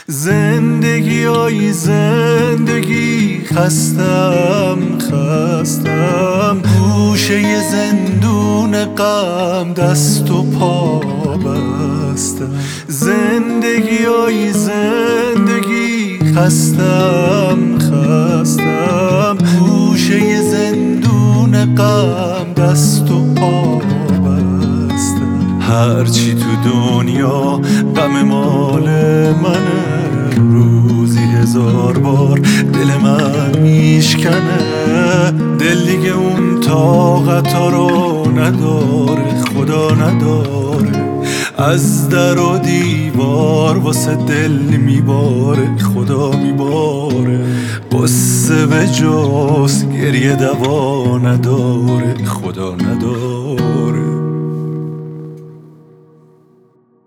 زندگی آی زندگی، خستم گوشه زندون غم دست و پا بستم. زندگی آی زندگی، خستم گوشه زندون غم دست و پا بستم. هرچی تو دنیا غم مال منه، روزی 1000 بار دل من میشکنه. دل دیگه اون طاقتا رو نداره، خدا نداره. از در و دیوار واسه دل میباره، خدا میباره. قصه به جز گریه دوا نداره، خدا نداره.